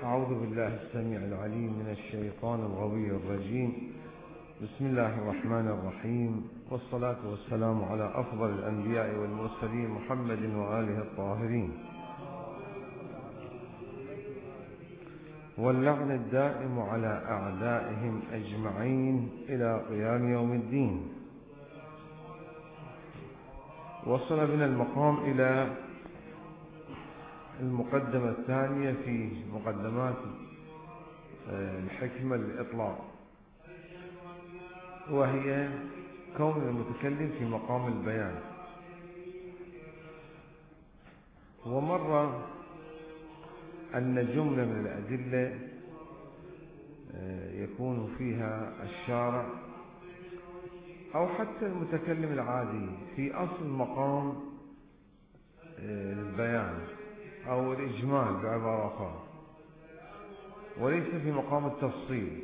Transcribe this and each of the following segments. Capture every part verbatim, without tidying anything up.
أعوذ بالله السميع العليم من الشيطان الغوي الرجيم. بسم الله الرحمن الرحيم، والصلاة والسلام على أفضل الأنبياء والمرسلين محمد وآله الطاهرين، واللعن الدائم على أعدائهم أجمعين إلى قيام يوم الدين. وصل بنا المقام إلى المقدمة الثانية في مقدمات الحكمة للإطلاق، وهي كون المتكلم في مقام البيان. ومر أن جملة من الأدلة يكون فيها الشارع أو حتى المتكلم العادي في أصل مقام البيان أو الإجمال بعبارة أخرى، وليس في مقام التفصيل،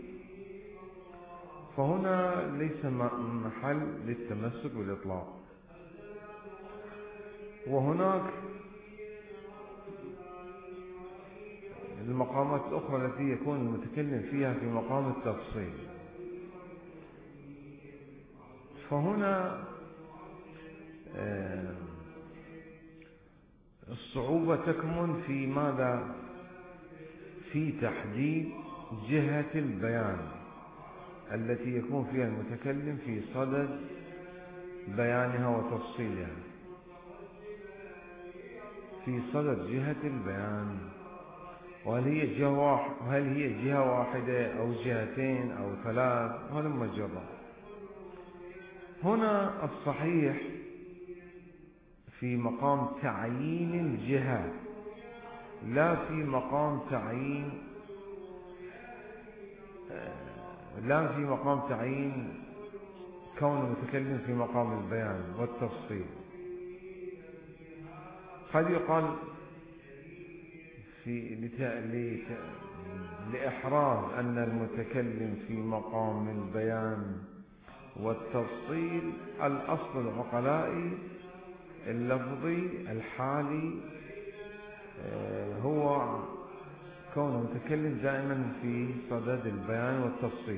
فهنا ليس محل للتمسك بالإطلاق. وهناك المقامات الأخرى التي يكون المتكلم فيها في مقام التفصيل. فهنا الصعوبة تكمن في ماذا؟ في تحديد جهة البيان التي يكون فيها المتكلم في صدد بيانها وتفصيلها، في صدد جهة البيان. وهل هي جهة هل هي جهة واحدة أو جهتين أو ثلاث؟ هذا مجرد. هنا الصحيح في مقام تعيين الجهة، لا في مقام تعيين لا في مقام تعيين كون المتكلم في مقام البيان والتفصيل. قد يقال في لإحراز أن المتكلم في مقام البيان والتفصيل الأصل العقلائي اللفظي الحالي هو كون المتكلم دائما في صدد البيان والتفصيل.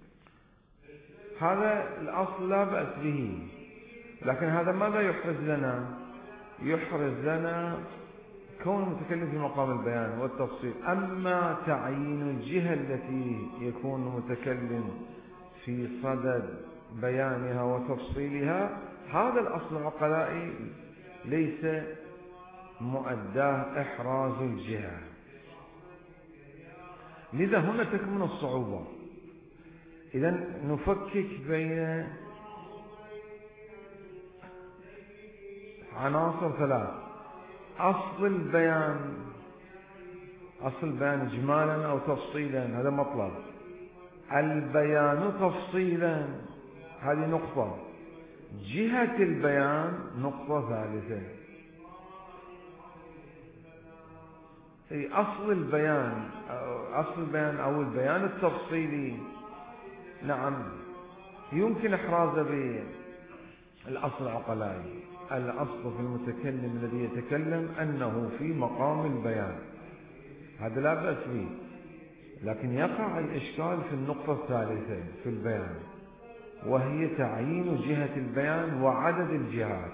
هذا الأصل لا بأس به، لكن هذا ماذا يحرز لنا؟ يحرز لنا كون المتكلم في مقام البيان والتفصيل. أما تعيين الجهة التي يكون المتكلم في صدد بيانها وتفصيلها، هذا الأصل العقلائي ليس مؤداه إحراز الجهة. لذا هنا تكمن الصعوبة. إذن نفكك بين عناصر ثلاث: أصل البيان، أصل البيان إجمالا أو تفصيلا، هذا مطلب. البيان تفصيلا، هذه نقطة. جهة البيان نقطة ثالثة. أي أصل البيان أصل البيان أو البيان التفصيلي، نعم يمكن إحرازه بالأصل العقلائي. الأصل في المتكلم الذي يتكلم أنه في مقام البيان، هذا لا بأس به، لكن يقع الإشكال في النقطة الثالثة في البيان، وهي تعيين جهة البيان وعدد الجهات.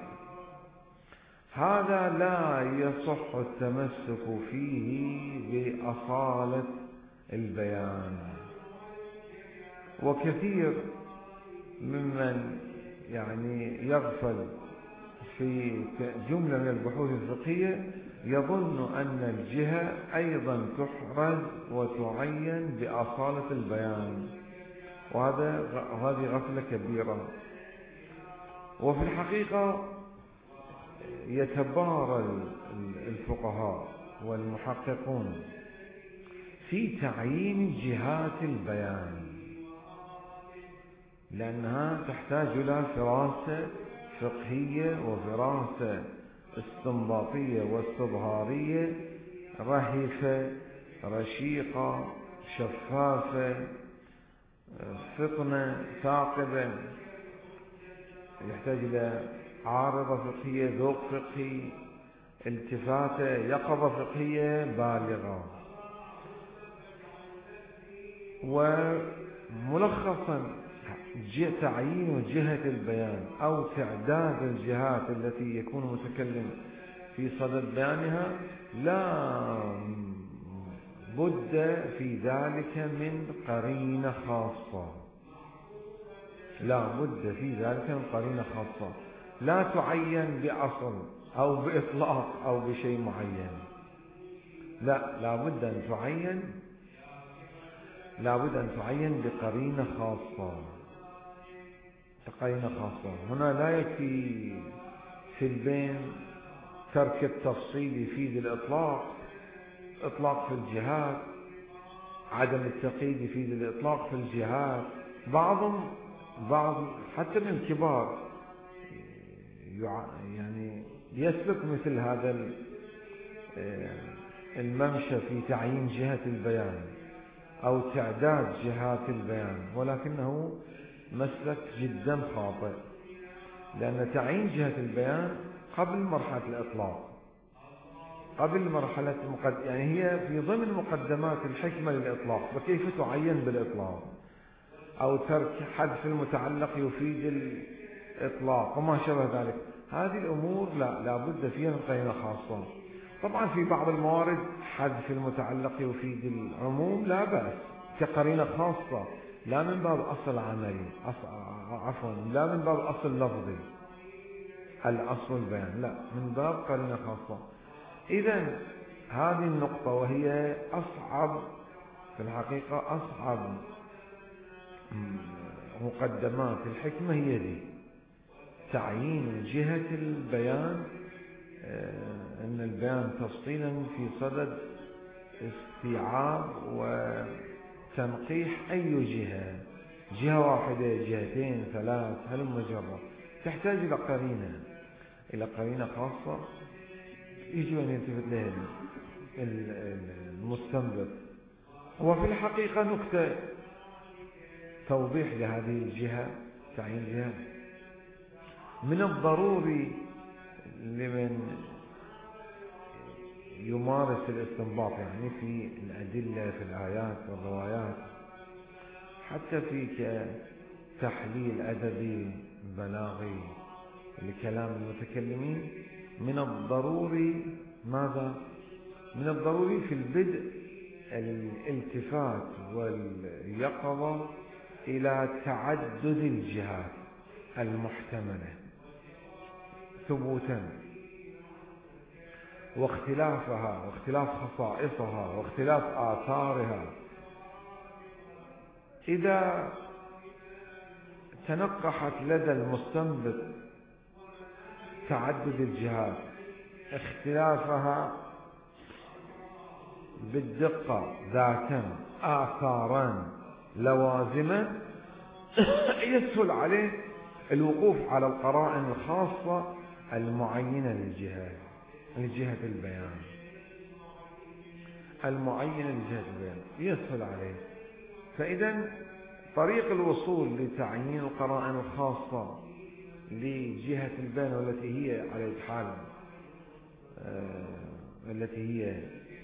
هذا لا يصح التمسك فيه بأصالة البيان. وكثير ممن يعني يغفل في جملة من البحوث الفقهية يظن أن الجهة أيضا تحرز وتعين بأصالة البيان، وهذا هذه غفلة كبيرة. وفي الحقيقة يتبارى الفقهاء والمحققون في تعيين جهات البيان، لأنها تحتاج إلى فراسة فقهية وفراسة استنباطية واستظهارية رهيفة رشيقة شفافة فطنة ثاقبة. يحتاج إلى عارضة فقهية، ذوق فقهي، التفاتة، يقظة فقهية بالغة. وملخصا تعيين جهة البيان أو تعداد الجهات التي يكون المتكلم في صدد بيانها لا بد في ذلك من قرينة خاصة، لا بد في ذلك من قرينة خاصة لا تعين بأصل أو بإطلاق أو بشيء معين، لا لا بد أن تعين لا بد أن تعين بقرينة خاصة قرينة خاصة. هنا لا يكفي في البين ترك التفصيل يفيد الإطلاق، إطلاق في الجهات، عدم التقييد يفيد الإطلاق في الجهات. بعضهم بعض حتى من الكبار يعني يسلك مثل هذا الممشى في تعيين جهة البيان أو تعداد جهات البيان، ولكنه مسلك جدا خاطئ، لأن تعيين جهة البيان قبل مرحلة الإطلاق، قبل مرحلة المقد... يعني هي في ضمن مقدمات الحكمة للإطلاق، فكيف تعين بالإطلاق؟ أو ترك حذف المتعلق يفيد الإطلاق وما شابه ذلك. هذه الأمور لا لا بد فيها من قرينة خاصة. طبعا في بعض الموارد حذف المتعلق يفيد العموم لا بأس كقرينة خاصة، لا من باب أصل عملي، عفوا لا من باب أصل لفظي الأصل البيان، لا من باب قرينة خاصة. إذن هذه النقطة وهي أصعب في الحقيقة، أصعب مقدمات الحكمة هي دي، تعيين جهة البيان، أن البيان تفصيلا في صدد استيعاب وتنقيح أي جهة، جهة واحدة، جهتين، ثلاث، هلم جرة، تحتاج إلى قرينة إلى قرينة خاصة يجب أن يلتفت لها المستنبط. وفي الحقيقة نكتة توضيح لهذه الجهة، تعيين جهة، من الضروري لمن يمارس الاستنباط يعني في الأدلة في الآيات والروايات، حتى في تحليل أدبي بلاغي لكلام المتكلمين، من الضروري ماذا؟ من الضروري في البدء الالتفات واليقظة إلى تعدد الجهات المحتملة ثبوتا، واختلافها واختلاف خصائصها واختلاف آثارها. إذا تنقحت لدى المستنبط تعدد الجهات، اختلافها بالدقة ذاتا، آثارا، لوازما، يسهل عليه الوقوف على القرائن الخاصة المعينة للجهة لجهة البيان، المعينة لجهة البيان يسهل عليه. فإذا طريق الوصول لتعيين القرائن الخاصة لجهة البيان، والتي هي على الحال آه التي هي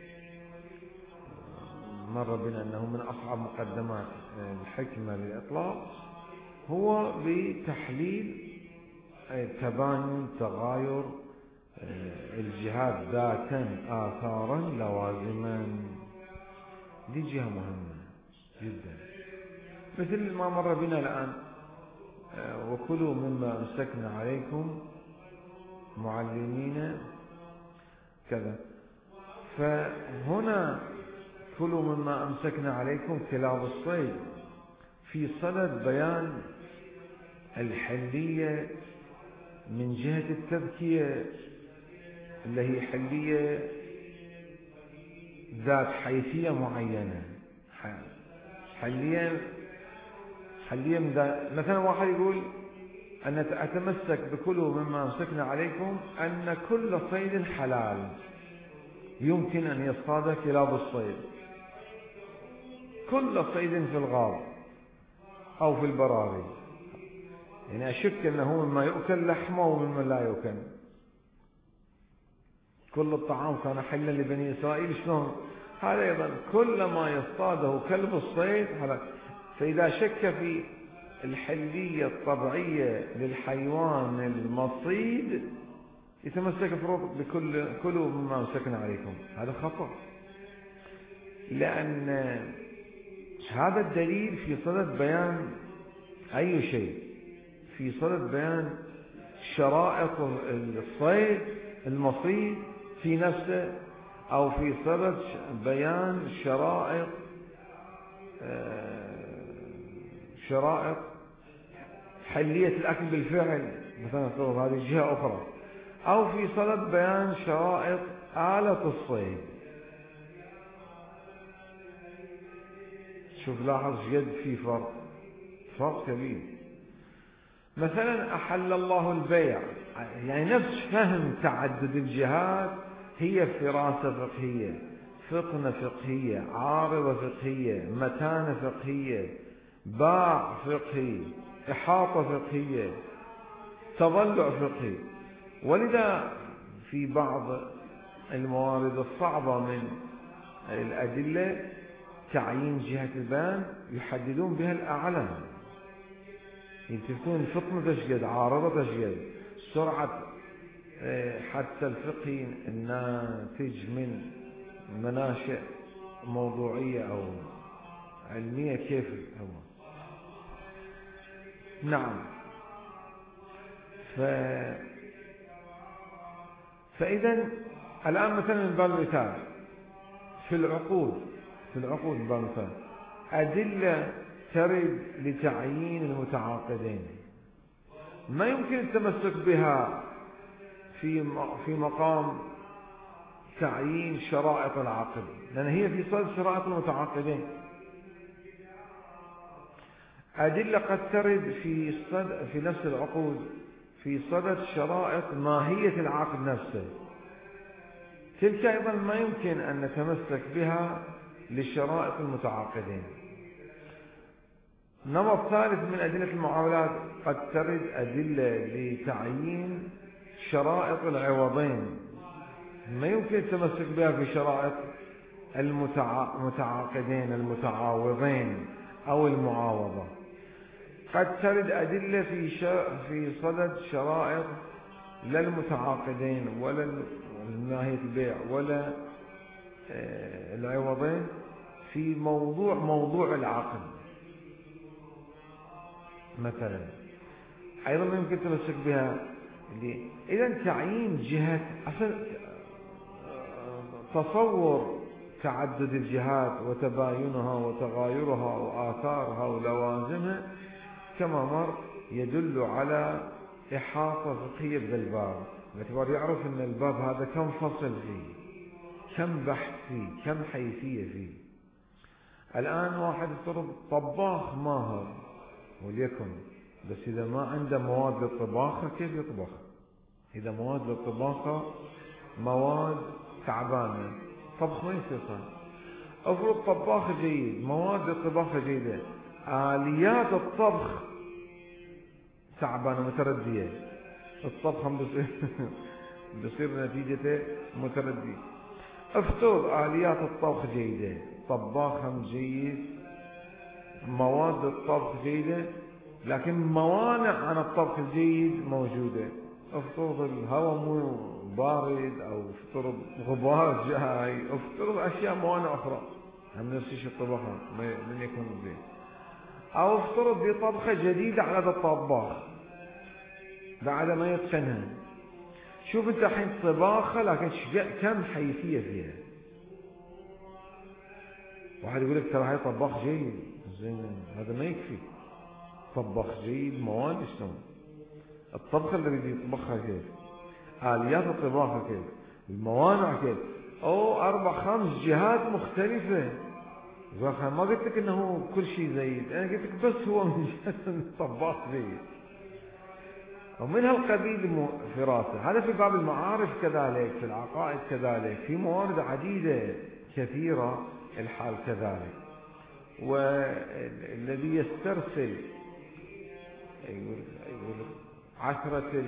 مر بنا أنه من أصعب مقدمات الحكمة للإطلاق، هو بتحليل تباين تغاير الجهات ذاتا، آثارا، لوازما. دي جهة مهمة جدا، مثل ما مر بنا الآن، وكلوا مما أمسكنا عليكم معلمين كذا. فهنا كلوا مما أمسكنا عليكم كلاب الصيد في صدد بيان الحلية من جهة التذكية، اللي هي حلية ذات حيثية معينة، حلية حلية مثلا واحد يقول أن أتمسك بكلوا مما أمسكنا عليكم أن كل صيد حلال يمكن أن يصطاد كلاب الصيد، كل صيد في الغاب أو في البراري، يعني أشك أنه مما يؤكل لحمه ومما لا يؤكل. كل الطعام كان حلا لبني إسرائيل، شلون هذا أيضا كلما يصطاده كلب الصيد هذا. فإذا شك في الحلية الطبيعية للحيوان المصيد يتمسك بفروض بكل كلوا مما مسكنا عليكم. هذا خطأ، لأن هذا الدليل في صدد بيان أي شيء، في صدد بيان شرائط الصيد المصيد في نفسه، أو في صدد بيان شرائط شرائط حلية الأكل بالفعل مثلا هذه جهة أخرى، أو في صدد بيان شرائط آلة الصيد. شوف لاحظ جد في فرق فرق كبير. مثلا أحل الله البيع، يعني نفس فهم تعدد الجهات هي فراسة فقهية، فطنة فقهية، عارضة فقهية، متانة فقهية، باع فقهي، إحاطة فقهية، تضلع فقهي. ولذا في بعض الموارد الصعبة من الأدلة تعيين جهة البيان يحددون بها الأعلى، يلتفتون فطنة تشقد، عارضة تشقد، سرعة حتى الفقه الناتج من مناشئ موضوعية أو علمية كيف هو. نعم. ف... فإذا الآن مثلا من باب المثال في العقود في العقود من باب المثال أدلة ترد لتعيين المتعاقدين ما يمكن التمسك بها في في مقام تعيين شرائط العقد، لأن هي في صدد شرائط المتعاقدين. أدلة قد ترد في صدد في نفس العقود في صدد شرائط ماهية العقد نفسه، تلك أيضا ما يمكن أن نتمسك بها لشرائط المتعاقدين. نمط ثالث من أدلة المعاملات قد ترد أدلة لتعيين شرائط العوضين، ما يمكن التمسك بها في شرائط المتعاقدين المتعاوضين أو المعاوضة. قد ترد أدلة في في صدد شرائط لا المتعاقدين ولا ناهية البيع ولا العوضين في موضوع موضوع العقد مثلا، أيضا ما يمكن التمسك بها. إذا تعيين جهة أصلا تصور تعدد الجهات وتباينها وتغايرها وآثارها ولوازمها كما مر يدل على إحاطة فقهية بهذا الباب، باعتبار يعرف أن الباب هذا كم فصل فيه، كم بحث فيه، كم حيثية فيه. الآن واحد يفترض طباخ ماهر وليكن، بس إذا ما عنده مواد للطباخة كيف يطبخ؟ إذا مواد للطباخة مواد تعبانة طبخ ما يصير صح. أفرض طباخ جيد، مواد للطباخة جيدة، آليات الطبخ تعبانة متردية، الطبخ بصير بصير نتيجته متردية. افترض آليات الطبخ جيدة، طباخ جيد، مواد الطبخ جيدة، لكن موانع عن الطبخ الجيد موجودة. افترض الهواء مو بارد، او افترض غبار جاي، افترض اشياء موانع اخرى هم نفس الشيء الطبخة من يكون زين، او افترض دي طبخة جديدة على هذا الطباخ بعد ما يتقنها. شوف انت الحين طباخة لكن كم حيثية فيها. واحد يقول لك ترى هاي طباخ جيد، زين هذا ما يكفي. طباخ جيد مواد شلون؟ الطبخة اللي بده يطبخها كيف؟ آليات الطباخة كيف؟ الموانع كيف؟ أو أربع خمس جهات مختلفة. ما قلت لك إنه كل شيء زيد، أنا قلت لك بس هو من جهة الطباخ زيد. ومن هالقبيل فراسة. هذا في باب المعارف كذلك، في العقائد كذلك، في موارد عديدة كثيرة الحال كذلك. والذي يسترسل يقول يقول عثرة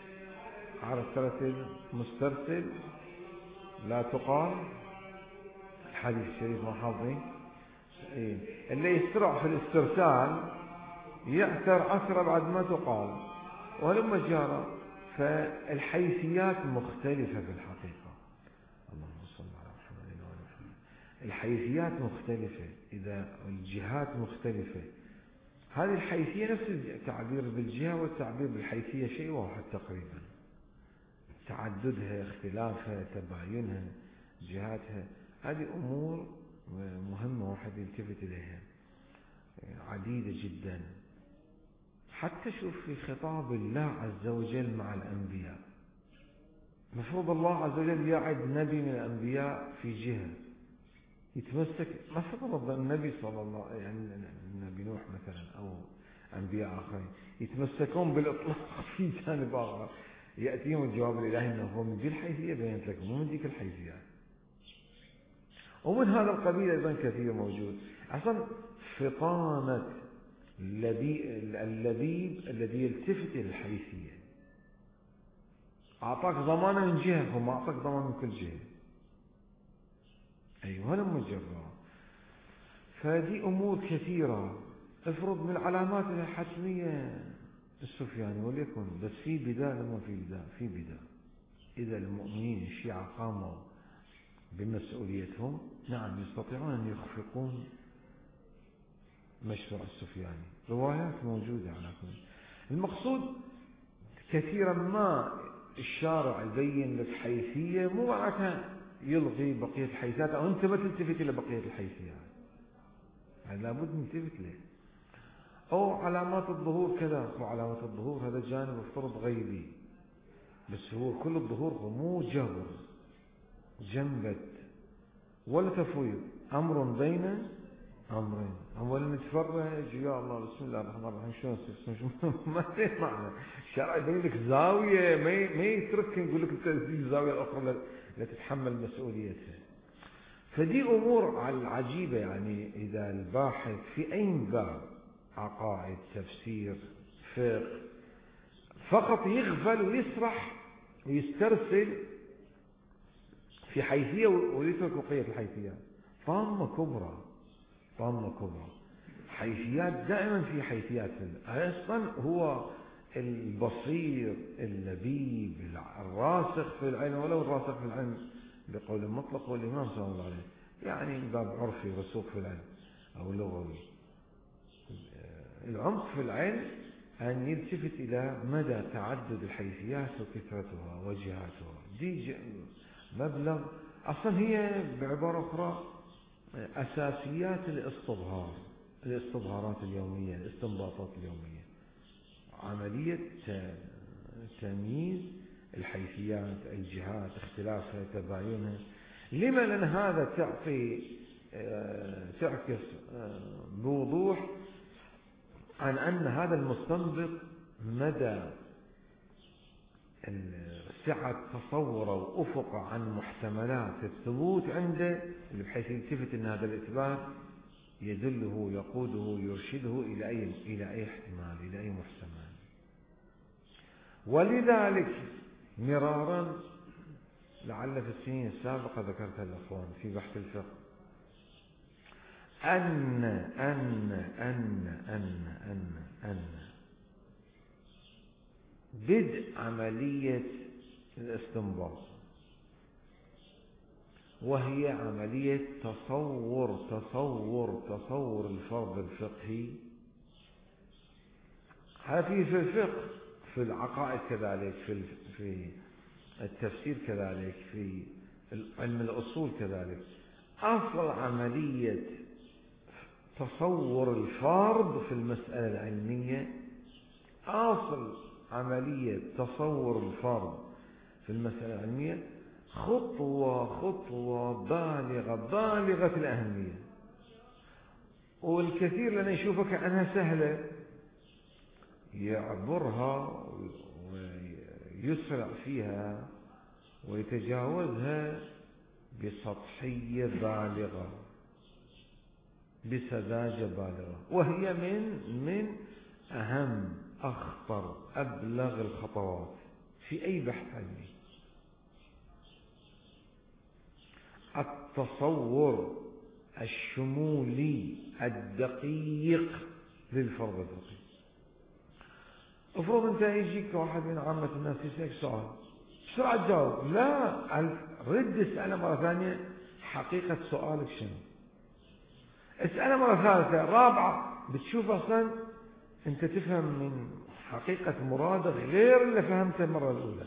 عثرة المسترسل لا تقال الحديث الشريف ما حافظين؟ إيه. اللي يسرع في الاسترسال يعثر عثرة بعد ما تقال ولما جرى. فالحيثيات مختلفة في الحقيقة. اللهم صل على محمد وعلى محمد. الحيثيات مختلفة، إذا الجهات مختلفة. هذه الحيثية نفس التعبير بالجهة والتعبير بالحيثية شيء واحد تقريبا. تعددها، اختلافها، تباينها، جهاتها، هذه أمور مهمة واحد يلتفت إليها، عديدة جدا. حتى شوف في خطاب الله عز وجل مع الأنبياء، مفروض الله عز وجل يعد نبي من الأنبياء في جهة يتمسك، مثلا النبي صلى الله يعني النبي نوح مثلا أو أنبياء آخرين يتمسكون بالإطلاق في جانب آخر، يأتيهم الجواب الإلهي أنه هو من ذي الحيثية بينت لكم مو من ذيك الحيثيات. ومن هذا القبيل أيضا كثير موجود. أصلا فطانة اللبيب الذي يلتفت إلى الحيثية، أعطاك ضمانة من جهة وما أعطاك ضمان من كل جهة. أيوة لما جرى. فهذه أمور كثيرة. افرض من العلامات الحتمية السفياني وليكن، بس في بداية لما في بداية في بداية إذا المؤمنين الشيعة قاموا بمسؤوليتهم، نعم يستطيعون أن يخفقون مشروع السفياني. روايات موجودة على كل. المقصود كثيرا ما الشارع يبين لك حيثية مو معناتها يلغي بقية الحيثيات أو أنت ما تلتفت إلى بقية الحيثيات، هذا لابد نلتفت له. أو علامات الظهور كذا، وعلامات الظهور هذا جانب افترض غيبي، بس هو كل الظهور هو مو جبر جنبت ولا تفويض، أمر بين أمرين. أولا نتفرج يا الله بسم الله الرحمن الرحيم شلون ما في معنى. الشرع يبين لك زاوية، ما ما يترك يقول لك أنت الزاوية الأخرى لا تتحمل مسؤوليتها. فدي أمور عجيبة. يعني إذا الباحث في أي باب، عقائد، تفسير، فقه، فقط يغفل ويسرح ويسترسل في حيثية ويترك بقية الحيثيات، طامة كبرى، طامة كبرى. حيثيات دائما في حيثيات. أصلا هو البصير اللبيب الراسخ في العلم، ولو الراسخ في العلم بقول مطلق والإمام صلى الله عليه يعني باب عرفي رسوخ في العلم أو لغوي. العمق في العلم أن يلتفت إلى مدى تعدد الحيثيات وكثرتها وجهاتها. دي مبلغ أصلا هي بعبارة أخرى أساسيات الاستظهار، الاستظهارات اليومية، الاستنباطات اليومية، عملية تمييز الحيثيات، الجهات، اختلافها، تباينها. لما؟ لأن هذا تعطي تعكس بوضوح عن أن هذا المستنبط مدى سعة تصوره وأفق عن محتملات الثبوت عنده، بحيث يلتفت أن هذا الإثبات يدله، يقوده، يرشده إلى أي إلى أي احتمال، إلى أي محتمل. ولذلك مرارا لعل في السنين السابقة ذكرتها الأخوان في بحث الفقه أن أن أن أن أن أن بدء عملية الاستنباط، وهي عملية تصور تصور تصور الفرض الفقهي. هذا في الفقه، في العقائد كذلك، في في التفسير كذلك، في علم الأصول كذلك. أصل عملية تصور الفرض في المسألة العلمية، أصل عملية تصور الفرض في المسألة العلمية خطوة خطوة بالغة بالغة الأهمية. والكثير لنا يشوفها كأنها سهلة يعبرها ويسرع فيها ويتجاوزها بسطحية بالغة، بسذاجة بالغة، وهي من من أهم أخطر أبلغ الخطوات في أي بحث علمي. التصور الشمولي الدقيق للفرض الفقهي. افرض انت يجيك واحد من عامة الناس يسألك سؤال بسرعة تجاوب، لا، رد اسأله مرة ثانية حقيقة سؤالك شنو، اسأله مرة ثالثة رابعة، بتشوف اصلا انت تفهم من حقيقة مرادك غير اللي فهمته المرة الأولى.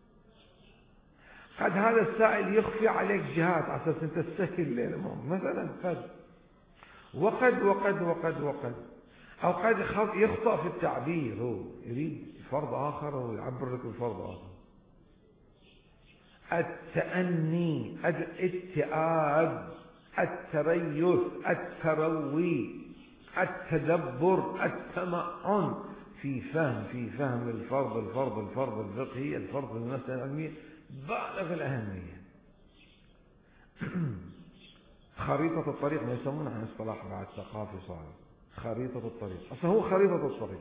قد هذا السائل يخفي عليك جهات على اساس انت تسهل الامور مثلا، قد وقد وقد وقد وقد او قد يخطأ في التعبير، هو يريد فرض اخر ويعبر لك بفرض اخر. التأني، الاتئاب، التريث، التروي، التدبر، التمعن في فهم في فهم الفرض الفرض الفرض الفقهي، الفرض المسألة العلمية بالغ الأهمية. خريطة الطريق ما يسمونها عن اصطلاح بعد ثقافي صار خريطة الطريق، أصلا هو خريطة الطريق،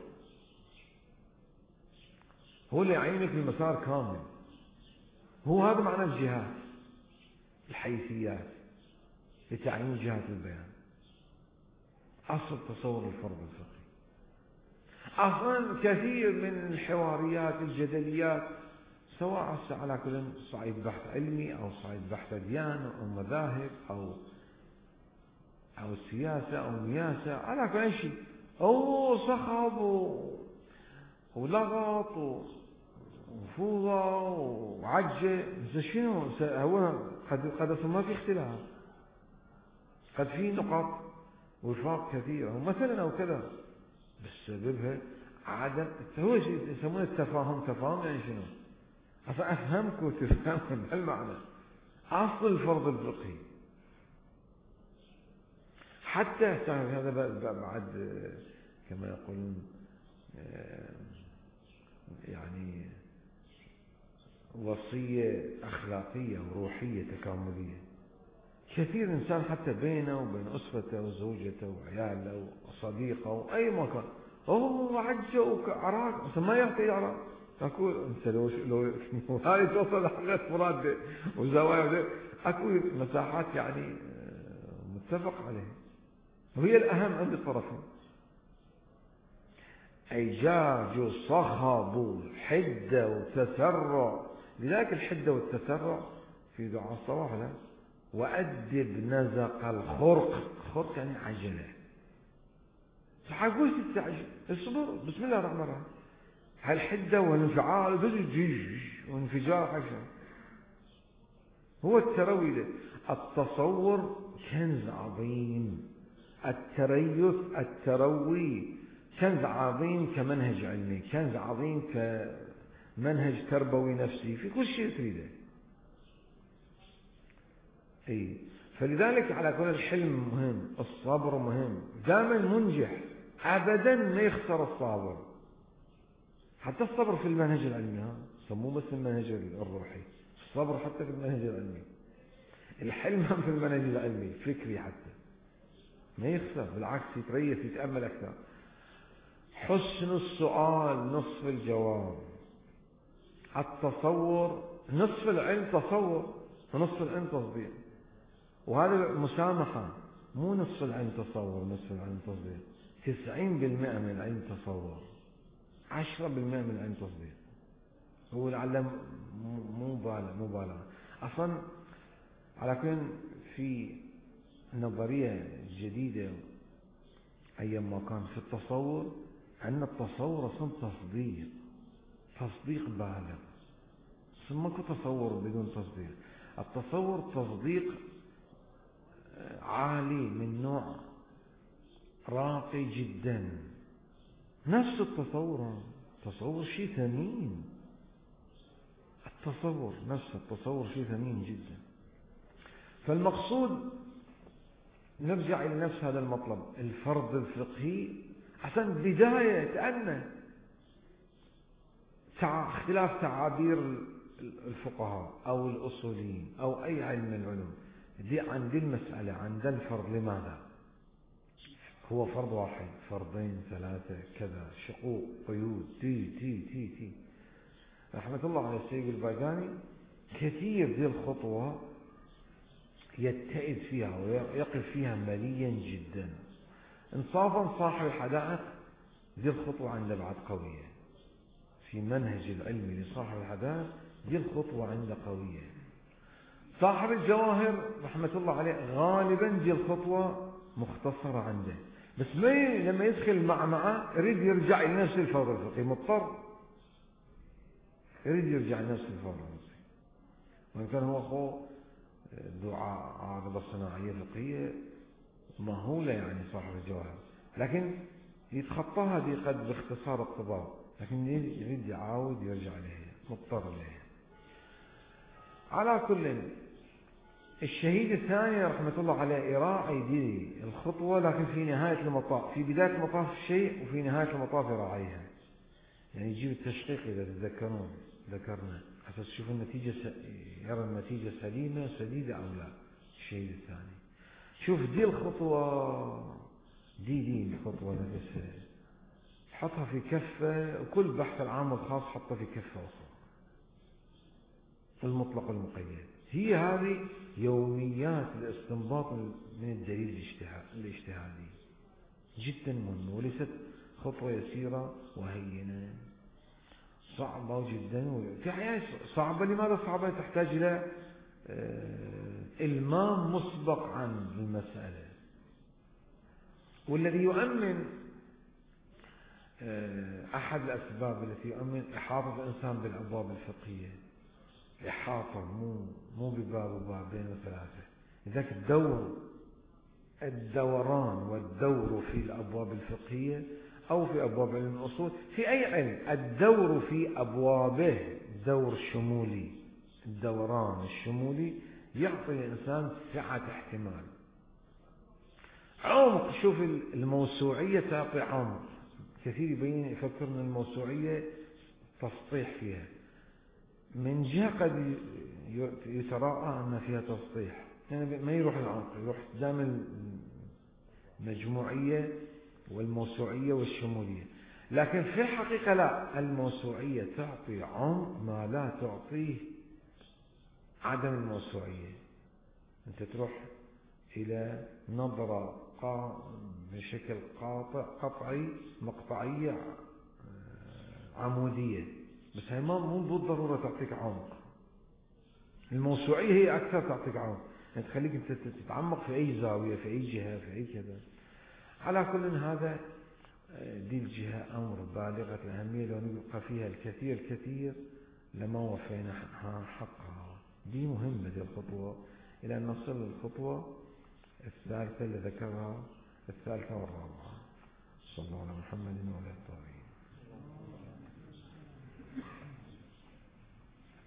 هو اللي يعينك المسار كامل، هو هذا معنى الجهات، الحيثيات لتعيين جهات البيان، أصل تصور الفرض الفقهي. أصلا كثير من الحواريات الجدليات سواء على كل صعيد بحث علمي أو صعيد بحث ديانة أو مذاهب أو أو سياسة أو مياسة، على كل شيء أو صخب ولغط وفوضى وعجة، شنو هو قد قد ما في اختلاف، قد في نقاط وفاق كثيرة مثلا أو كذا، بس سببها عدم، هو شيء يسمونه التفاهم. تفاهم يعني شنو؟ أفهمك وتفهم هالمعنى، أصل الفرض الفقهي. حتى هذا بعد كما يقولون يعني وصية أخلاقية وروحية تكاملية. كثير إنسان حتى بينه وبين أسرته وزوجته وعياله وصديقه وأي مكان هو عجة وعراق، بس ما يعطي عراق. أقول أنت لو لو هاي توصل لحاجات مرادة وزوايا، أكو مساحات يعني متفق عليها، وهي الأهم عند الطرفين. إيجاج صخب حدة وتسرع، لذلك الحدة والتسرع في دعاء الصباح لا وأدب نزق الخرق، خرق يعني عجلة، حقوش تستعجل، اصبر بسم الله الرحمن الرحيم. هالحدة والانفعال وانفجار حاجة هو التروي ده. التصور كنز عظيم، التريث التروي كنز عظيم كمنهج علمي، كنز عظيم كمنهج تربوي نفسي في كل شيء تريده. اي فلذلك على كل الحلم مهم، الصبر مهم، دائما منجح، ابدا ما يخسر الصابر. حتى الصبر في المنهج العلمي، ها سموه بس المنهج الروحي، الصبر حتى في المنهج العلمي، الحلم في المنهج العلمي فكري حتى ما يخسر، بالعكس يتريث يتأمل أكثر. حسن السؤال نصف الجواب. التصور نصف العلم تصور ونصف العلم تصديق، وهذا مسامحة، مو نصف العلم تصور نصف العلم تصديق. تسعين بالمئة من العلم تصور، عشرة بالمئة من العلم تصديق. هو العلم مو مبالغ مبالغة أصلا. على كل في نظرية جديدة أيام ما كان في التصور، أن التصور أصلا تصديق، تصديق بالغ، ثم ماكو تصور بدون تصديق. التصور تصديق عالي من نوع راقي جدا. نفس التصور، تصور شيء ثمين، التصور نفس التصور شيء ثمين جدا. فالمقصود نرجع إلى نفس هذا المطلب، الفرض الفقهي عشان بداية تأنى اختلاف تعابير الفقهاء أو الأصوليين أو أي علم من العلوم دي عن دي المسألة، عن ذا الفرض. لماذا هو فرض واحد، فرضين، ثلاثة، كذا، شقوق، قيود، تي تي تي تي رحمة الله على السيد الباقاني. كثير دي الخطوة يتئد فيها ويقف فيها مليا جدا. انصافا صاحب الحدائق دي الخطوة عنده بعد قوية، في منهج العلمي لصاحب الحدائق دي الخطوة عنده قوية. صاحب الجواهر رحمة الله عليه غالبا دي الخطوة مختصرة عنده، بس ما ي... لما يدخل مع معه يريد يرجع إلى نفس الفور الفقهي، مضطر يريد يرجع إلى نفس الفور الفقهي، وإن كان هو أخوه دعاء عارضة صناعية فقهية مهولة يعني صاحب الجواهر، لكن يتخطاها دي قد باختصار اقتضاء، لكن يريد يعاود يرجع لها، مضطر لها. على كل، الشهيد الثاني رحمة الله عليه يراعي دي الخطوة، لكن في نهاية المطاف، في بداية المطاف شيء وفي نهاية المطاف يراعيها، يعني يجيب التشقيق إذا تتذكرون ذكرنا حتى تشوف النتيجة، يرى النتيجة سليمة سديدة أو لا. الشهيد الثاني شوف دي الخطوة، دي دي الخطوة نفسها حطها في كفة، وكل بحث العام والخاص حطها في كفة أخرى، المطلق والمقيد. هي هذه يوميات الاستنباط من الدليل الاجتهادي جدا مهمة، وليست خطوة يسيرة وهينة، صعبة جدا. في أحيان صعبة. لماذا صعبة؟ تحتاج إلى إلمام مسبق عن المسألة. والذي يؤمن أحد الأسباب التي يؤمن إحاطة الإنسان بالأبواب الفقهية، إحاطة مو مو بباب وبابين وثلاثة، لذلك الدور الدوران والدور في الأبواب الفقهية أو في أبواب علم الأصول، في أي علم الدور في أبوابه دور شمولي، الدوران الشمولي يعطي الإنسان سعة احتمال، عمق. شوف الموسوعية تعطي عمق كثير، يبين يفكر ان الموسوعية تسطيح فيها، من جهة قد يتراءى أن فيها تسطيح، يعني ما يروح العمق، يروح قدام المجموعية والموسوعية والشمولية، لكن في الحقيقة لا، الموسوعية تعطي عمق ما لا تعطيه عدم الموسوعية. أنت تروح إلى نظرة بشكل قاطع قطعي مقطعية عمودية، بس هي ما مو بالضرورة تعطيك عمق. الموسوعية هي أكثر تعطيك عمق، يعني تخليك أنت تتعمق في أي زاوية، في أي جهة، في أي كذا. على كل هذا دي الجهة أمر بالغة الأهمية، لو نبقى فيها الكثير الكثير لما وفينا حقها. دي مهمة دي الخطوة، إلى أن نصل للخطوة الثالثة اللي ذكرها، الثالثة والرابعة. صلى الله على محمد وعلى آله.